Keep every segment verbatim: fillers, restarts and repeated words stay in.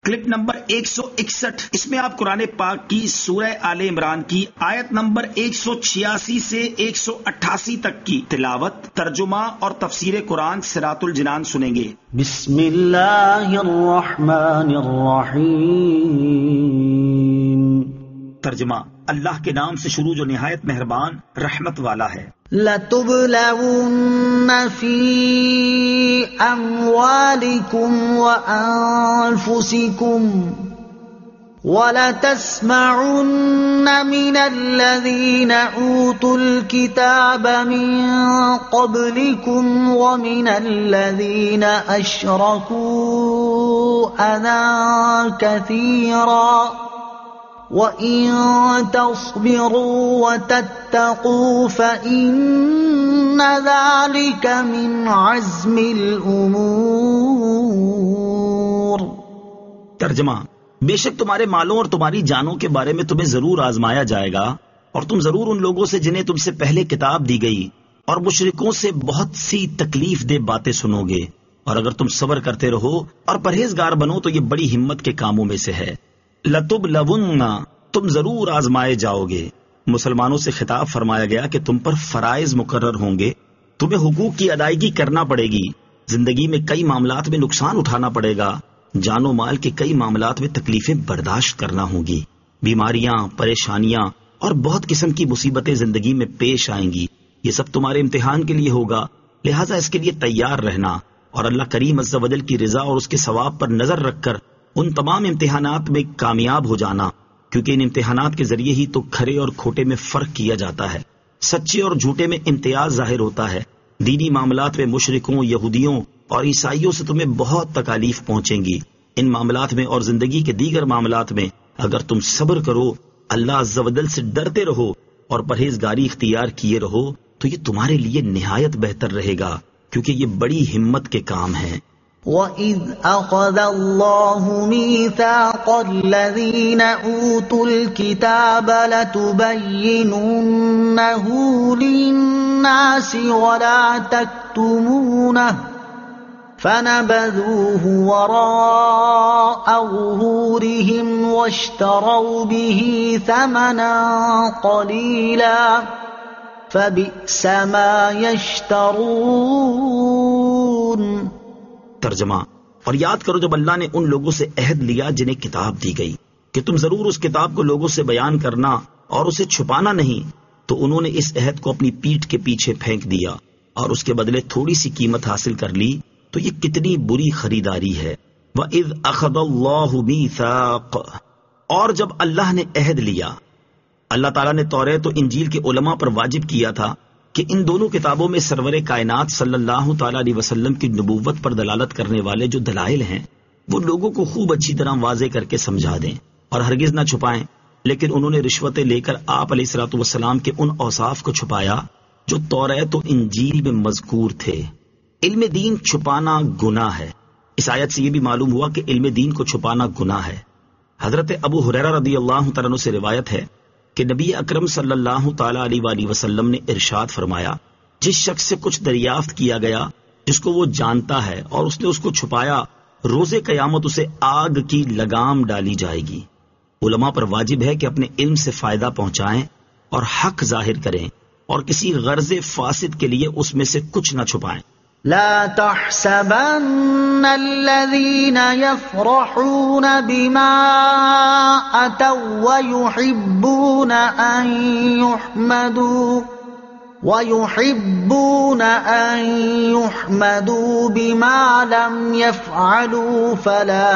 Clip number ایک سو اکسٹھ، اس میں آپ قرآن پاک کی سورہ آل عمران کی آیت نمبر ایک سو چھیاسی سے ایک سو اٹھاسی تک کی تلاوت، ترجمہ اور تفسیر قرآن صراط الجنان سنیں گے۔ بسم اللہ الرحمن الرحیم۔ ترجمہ، اللہ کے نام سے شروع جو نہایت مہربان رحمت والا ہے۔ لَتُبْلَوُنَّ فِي أَمْوَالِكُمْ وَأَنفُسِكُمْ وَلَتَسْمَعُنَّ مِنَ الَّذِينَ أُوتُوا الْكِتَابَ مِنْ قَبْلِكُمْ وَمِنَ الَّذِينَ أَشْرَكُوا أَذًى كَثِيرًا وَإِن تَصْبِرُوا وَتَتَّقُوا فَإِنَّ ذَلِكَ مِنْ عَزْمِ الْأُمُورِ۔ ترجمہ، بے شک تمہارے مالوں اور تمہاری جانوں کے بارے میں تمہیں ضرور آزمایا جائے گا، اور تم ضرور ان لوگوں سے جنہیں تم سے پہلے کتاب دی گئی اور مشرکوں سے بہت سی تکلیف دہ باتیں سنو گے، اور اگر تم صبر کرتے رہو اور پرہیزگار بنو تو یہ بڑی ہمت کے کاموں میں سے ہے۔ لَتُبْلَوُنَّ، تم ضرور آزمائے جاؤ گے۔ مسلمانوں سے خطاب فرمایا گیا کہ تم پر فرائض مقرر ہوں گے، تمہیں حقوق کی ادائیگی کرنا پڑے گی، زندگی میں کئی معاملات میں نقصان اٹھانا پڑے گا، جان و مال کے کئی معاملات میں تکلیفیں برداشت کرنا ہوں گی، بیماریاں، پریشانیاں اور بہت قسم کی مصیبتیں زندگی میں پیش آئیں گی۔ یہ سب تمہارے امتحان کے لیے ہوگا، لہٰذا اس کے لیے تیار رہنا، اور اللہ کریم عز و جل کی رضا اور اس کے ثواب پر نظر رکھ کر ان تمام امتحانات میں کامیاب ہو جانا، کیونکہ ان امتحانات کے ذریعے ہی تو کھرے اور کھوٹے میں فرق کیا جاتا ہے، سچے اور جھوٹے میں امتیاز ظاہر ہوتا ہے۔ دینی معاملات میں مشرکوں، یہودیوں اور عیسائیوں سے تمہیں بہت تکالیف پہنچیں گی۔ ان معاملات میں اور زندگی کے دیگر معاملات میں اگر تم صبر کرو، اللہ عز و جل سے ڈرتے رہو اور پرہیزگاری اختیار کیے رہو تو یہ تمہارے لیے نہایت بہتر رہے گا، کیونکہ یہ بڑی ہمت کے کام ہیں۔ وَإِذْ أَخَذَ اللَّهُ مِيثَاقَ الَّذِينَ أُوتُوا الْكِتَابَ لَتُبَيِّنُنَّهُ لِلنَّاسِ وَلَا تَكْتُمُونَهُ فَنَبَذُوهُ وَرَاءَ ظُهُورِهِمْ وَاشْتَرَوْا بِهِ ثَمَنًا قَلِيلًا فَبِئْسَ مَا يَشْتَرُونَ۔ ترجمہ، اور یاد کرو جب اللہ نے ان لوگوں سے عہد لیا جنہیں کتاب دی گئی کہ تم ضرور اس کتاب کو لوگوں سے بیان کرنا اور اسے چھپانا نہیں، تو انہوں نے اس عہد کو اپنی پیٹھ کے پیچھے پھینک دیا اور اس کے بدلے تھوڑی سی قیمت حاصل کر لی، تو یہ کتنی بری خریداری ہے۔ وَإِذْ أَخَذَ اللَّهُ مِيثَاقَ، اور جب اللہ نے عہد لیا، اللہ تعالیٰ نے توریت و انجیل کے علماء پر واجب کیا تھا کہ ان دونوں کتابوں میں سرور کائنات صلی اللہ تعالیٰ علیہ وسلم کی نبوت پر دلالت کرنے والے جو دلائل ہیں وہ لوگوں کو خوب اچھی طرح واضح کر کے سمجھا دیں اور ہرگز نہ چھپائیں، لیکن انہوں نے رشوتیں لے کر آپ علیہ الصلوۃ والسلام کے ان اوصاف کو چھپایا جو توریت و انجیل میں مذکور تھے۔ علم دین چھپانا گناہ ہے۔ اس آیت سے یہ بھی معلوم ہوا کہ علم دین کو چھپانا گناہ ہے۔ حضرت ابو ہریرہ رضی اللہ تعالیٰ عنہ سے روایت ہے کہ نبی اکرم صلی اللہ تعالیٰ علیہ وآلہ وسلم نے ارشاد فرمایا، جس شخص سے کچھ دریافت کیا گیا جس کو وہ جانتا ہے اور اس نے اس کو چھپایا، روز قیامت اسے آگ کی لگام ڈالی جائے گی۔ علماء پر واجب ہے کہ اپنے علم سے فائدہ پہنچائیں اور حق ظاہر کریں اور کسی غرض فاسد کے لیے اس میں سے کچھ نہ چھپائیں۔ لا تحسبن الذين يفرحون بما أتوا ويحبون أن يحمدوا ويحبون أن يحمدوا بما لم يفعلوا فلا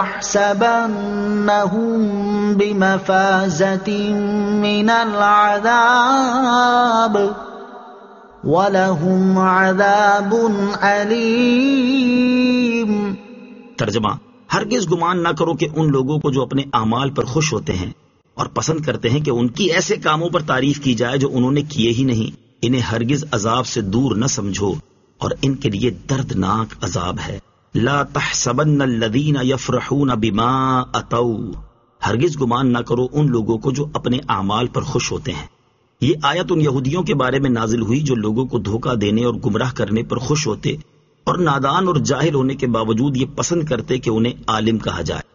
تحسبنهم بمفازة من العذاب وَلَهُمْ عَذَابٌ أَلِيمٌ۔ ترجمہ، ہرگز گمان نہ کرو کہ ان لوگوں کو جو اپنے اعمال پر خوش ہوتے ہیں اور پسند کرتے ہیں کہ ان کی ایسے کاموں پر تعریف کی جائے جو انہوں نے کیے ہی نہیں، انہیں ہرگز عذاب سے دور نہ سمجھو اور ان کے لیے دردناک عذاب ہے۔ لا تحسبن الذین یفرحون بما اتوا، ہرگز گمان نہ کرو ان لوگوں کو جو اپنے اعمال پر خوش ہوتے ہیں۔ یہ آیت ان یہودیوں کے بارے میں نازل ہوئی جو لوگوں کو دھوکہ دینے اور گمراہ کرنے پر خوش ہوتے اور نادان اور جاہل ہونے کے باوجود یہ پسند کرتے کہ انہیں عالم کہا جائے۔